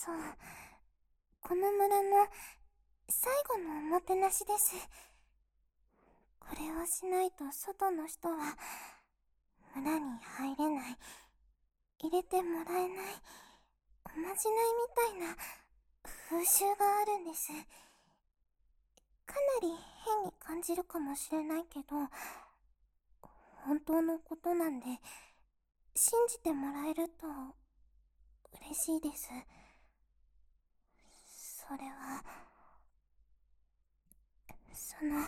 そう、この村の最後のおもてなしです。これをしないと外の人は村に入れない、入れてもらえない、おまじないみたいな風習があるんです。かなり変に感じるかもしれないけど、本当のことなんで、信じてもらえると嬉しいです。それは、その、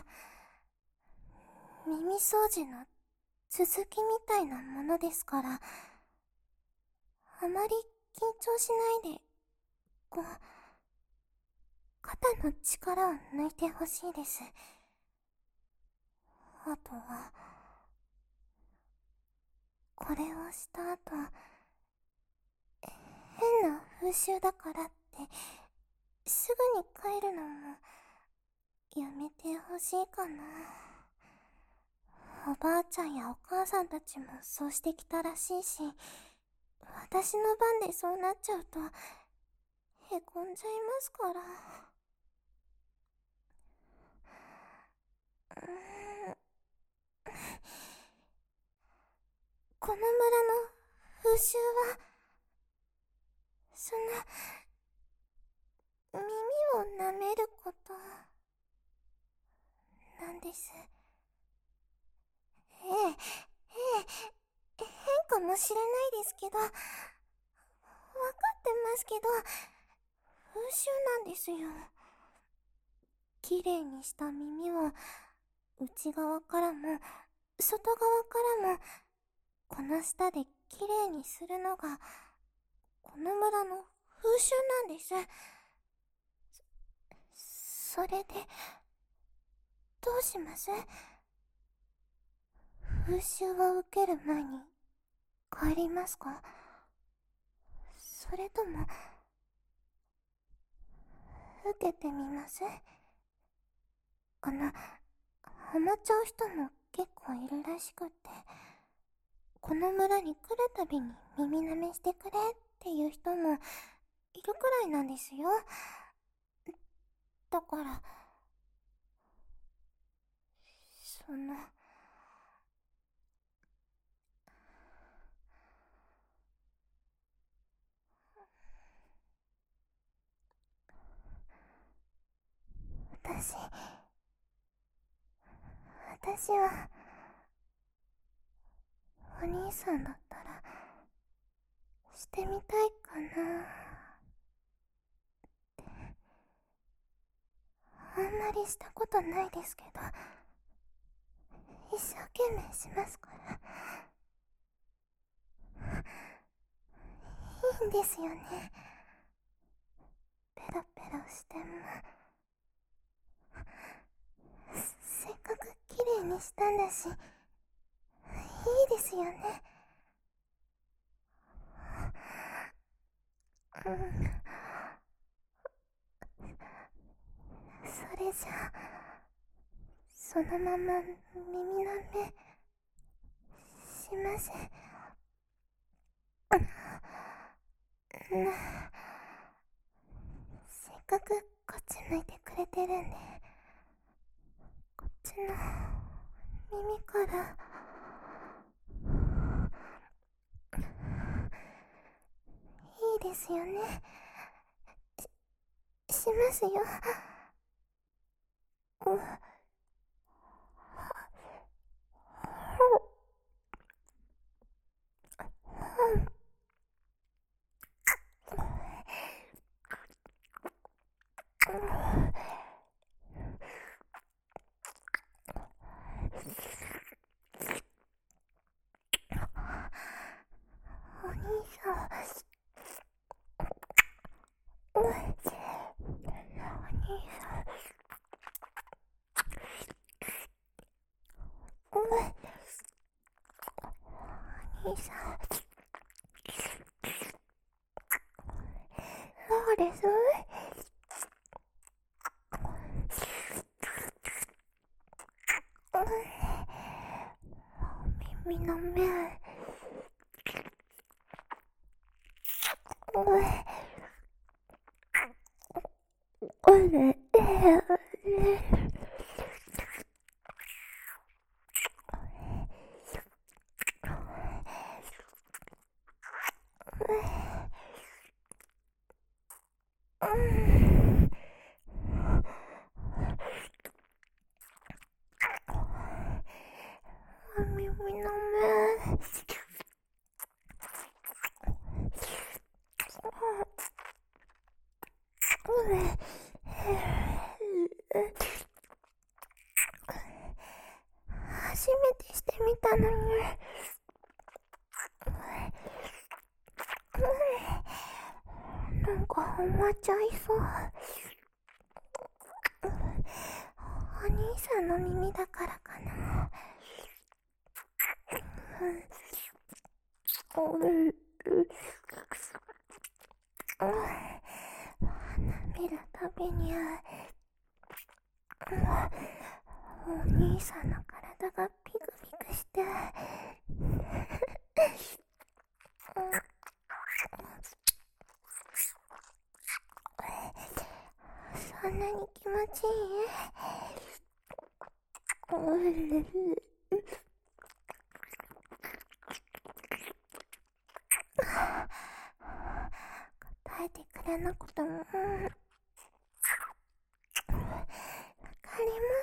耳掃除の続きみたいなものですから、あまり緊張しないで、こう、肩の力を抜いてほしいです。あとは、これをした後、変な風習だからって、すぐに帰るのも、やめてほしいかな。おばあちゃんやお母さんたちもそうしてきたらしいし、私の番でそうなっちゃうと、へこんじゃいますから。この村の風習は、その、耳を舐めることなんです。変かもしれないですけど、わかってますけど、風習なんですよ。綺麗にした耳を内側からも外側からもこの舌で綺麗にするのがこの村の風習なんです。それでどうします？風習を受ける前に帰りますか？それとも受けてみます？ハマっちゃう人も結構いるらしくって、この村に来るたびに耳舐めしてくれっていう人もいるくらいなんですよ。だから、その、私、私は、お兄さんだったら、してみたいかな。あんまりしたことないですけど、一生懸命しますから。いいんですよね。ペロペロしても。せっかく綺麗にしたんだし、いいですよね。うん。それじゃあ、そのまま耳舐めします。せっかくこっち向いてくれてるんで、こっちの耳からいいですよね。しますよ。うん。お兄さん、お兄さん、お兄さん、そうです。耳の面、 耳の目。初めてしてみたのに。なんかハマっちゃいそう。お兄さんの耳だからかな。見るたびにお兄さんの体がピクピクしてそんなに気持ちいい？答えてくれなくてもわかります。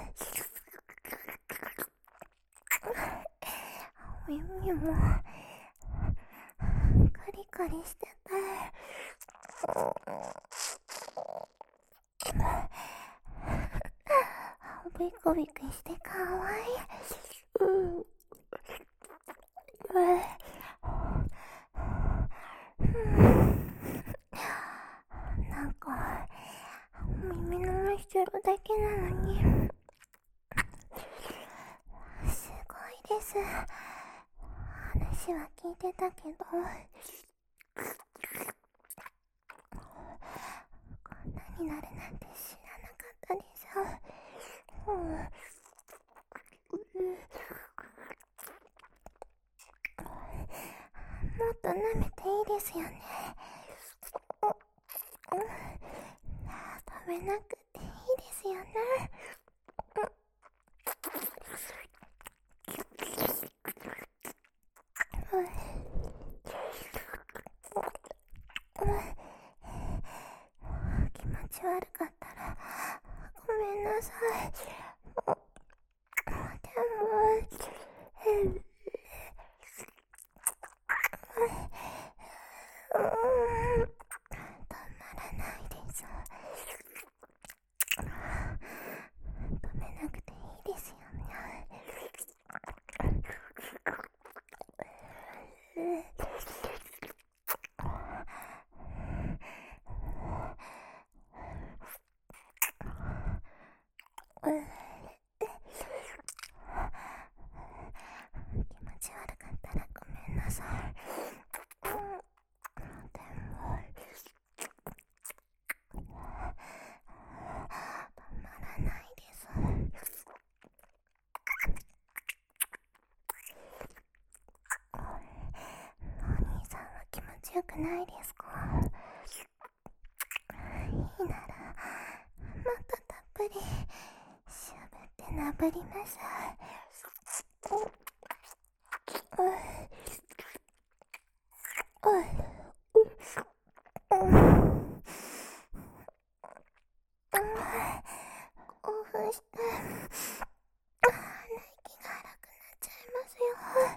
耳もカリカリしててビクビクしてかわいい。なんか耳の真後ろだけなのにすごいです。話は聞いてたけどこんなになるなんて知らなかったです。もっと舐めていいですよね。食べなくていいですよね。気持ち悪かったらごめんなさい。でもたまらないです。止めなくていいですよね。気持ち悪かったらごめんなさい。でもたまらないです。お兄さんは気持ちよくないですか？いいならもっとたっぷりしゃぶってなぶります。興奮して息が荒くなっちゃいますよ。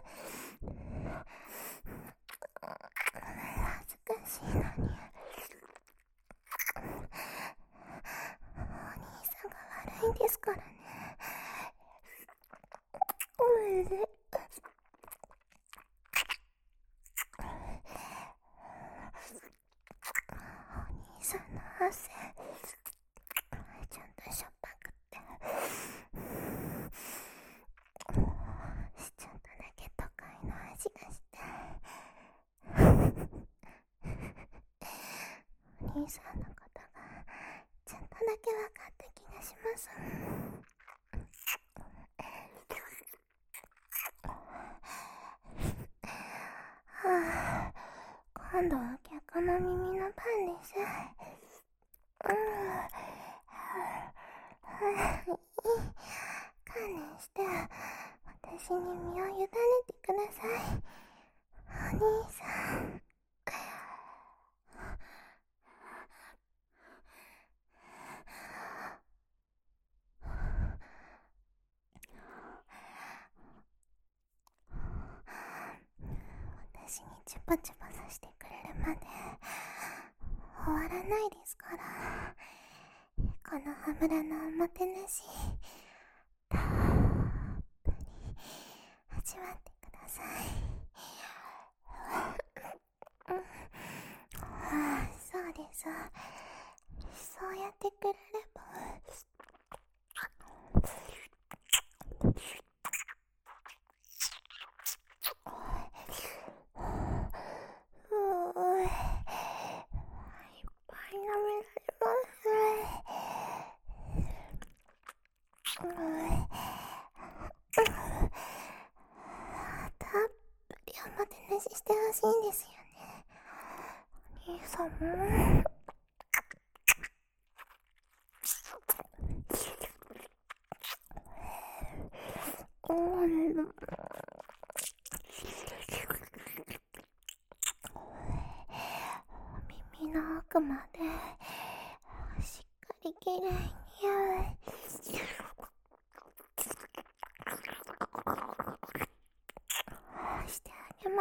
恥ずかしいのにお兄さんが悪いんですからね。お兄さんの汗ちゃんとしょっぱくってちょっとだけ都会の味がしてお兄さんのことがちょっとだけ分かった気がします。はあ、今度は逆の耳のパンです。 観念して私に身を委ねてください、お兄さん。私にチュパチュパさせてくれるまで終わらないですから、この羽村のおもてなしたっぷり味わってください。そうです。そうやってくれればいっぱい舐められます。たっぷりおもてなししてほしいんですよね、お兄さんも。耳の奥までしっかりきれいにしてあげます。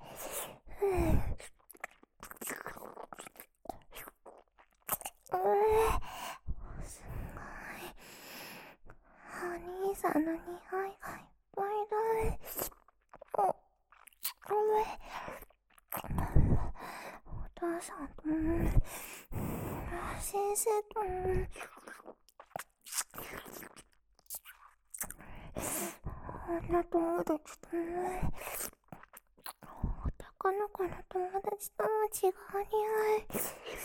すごい、お兄さんの匂いがいっぱいだ。お父さんとも先生とも女友達とも男の子の友達とも違う匂い。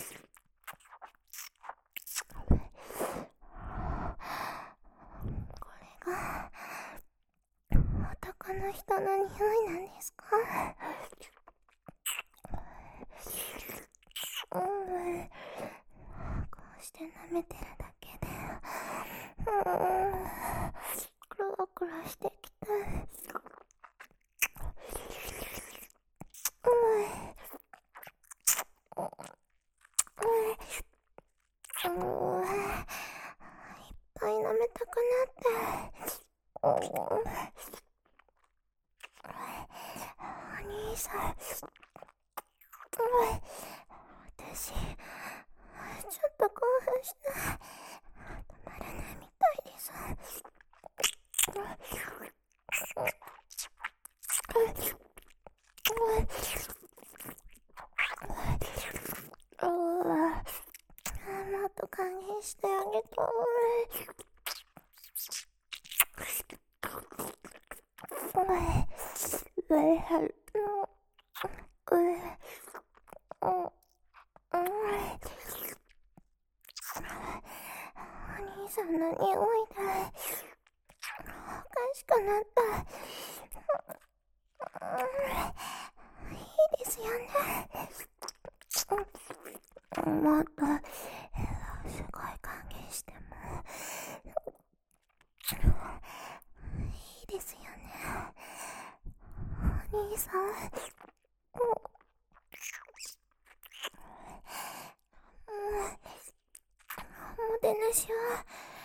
これが男の人の匂いなんですか？こうして舐めてるだけでクラクラしてきて、いっぱい舐めたくなって。お兄さん、私ちょっと興奮して止まらないみたいです。もっと歓迎してあげたい。お兄さんの匂いでおかしくなった。いいですよね。もっとすごい歓迎してもいいですよね、お兄さん。おもてなしは